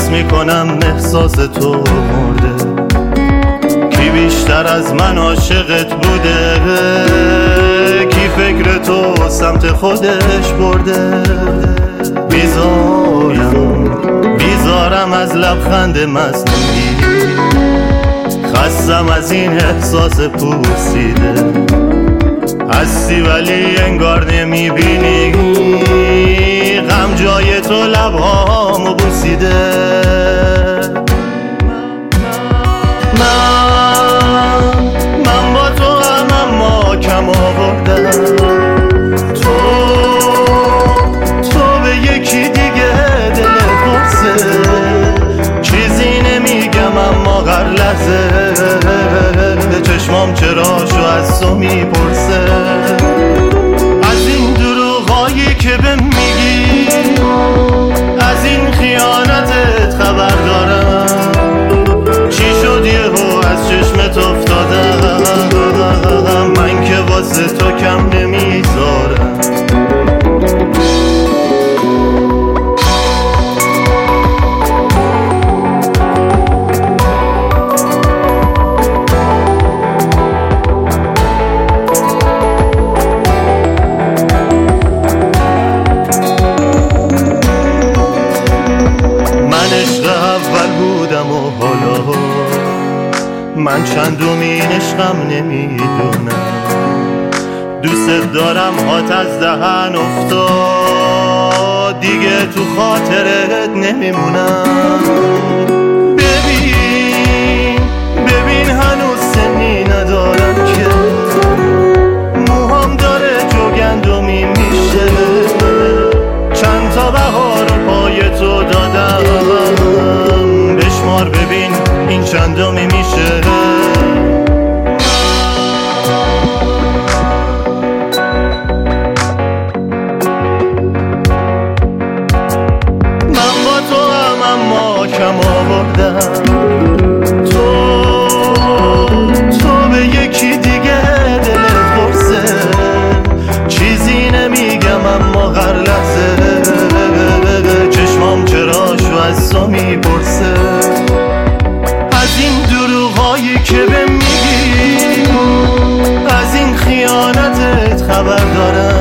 حس میکنم احساس تو مرده. کی بیشتر از من عاشقت بوده؟ کی فکر تو سمت خودش برده؟ بیزارم از لبخند مصنوعی، خستم از این احساس پوسیده. هستی ولی انگار نمیبینی، غم جای تو لبهامو بوسیده. من با تو هم اما کم آوردم، تو به یکی دیگه دل پرسه. چیزی نمیگم اما هر لحظه چشمام چراشو از تو میپرسه. از این دروغایی که بهم میگی، از این خیانتت خبر دارم. چی شد یهو از چشمت افتادم، من که واسه تو کم نمیذارم. من چندمین عشقم نمیدونم، دوست دارم هات از دهن افتاد، دیگه تو خاطرت نمیمونم. ببین هنوز سنی ندارم که موهام داره جوگندمی میشه. چند تا بهار پای تو دادم، بشمار ببین این چندمی میشه. من با تو هم اما کم آوردم، تو به یکی دیگه دلت پرسه. چیزی نمیگم اما هر لحظه چشمام چراشو از تو میپرسه. از این دروغایی که بهم میگی، از این خیانتت خبر دارم.